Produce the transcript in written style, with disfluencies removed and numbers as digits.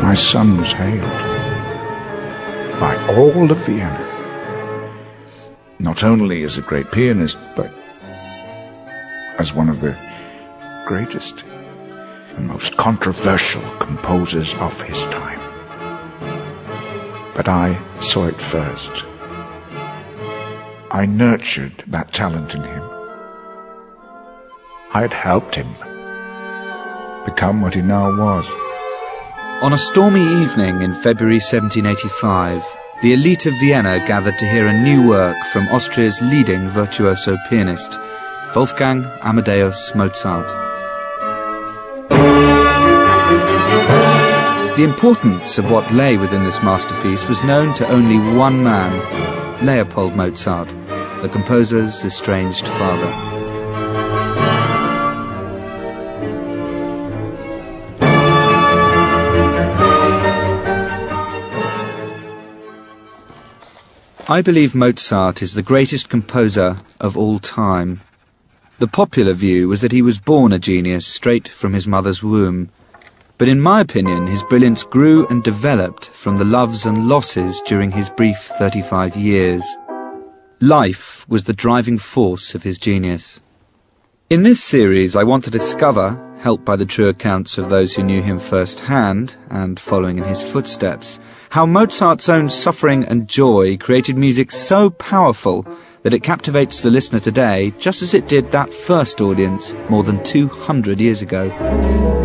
my son was hailed by all of Vienna, not only as a great pianist, but as one of the greatest and most controversial composers of his time. But I saw it first. I nurtured that talent in him. I had helped him become what he now was. On a stormy evening in February 1785, the elite of Vienna gathered to hear a new work from Austria's leading virtuoso pianist, Wolfgang Amadeus Mozart. The importance of what lay within this masterpiece was known to only one man, Leopold Mozart, the composer's estranged father. I believe Mozart is the greatest composer of all time. The popular view was that he was born a genius straight from his mother's womb. But in my opinion, his brilliance grew and developed from the loves and losses during his brief 35 years. Life was the driving force of his genius. In this series, I want to discover, helped by the true accounts of those who knew him firsthand and following in his footsteps, how Mozart's own suffering and joy created music so powerful that it captivates the listener today just as it did that first audience more than 200 years ago.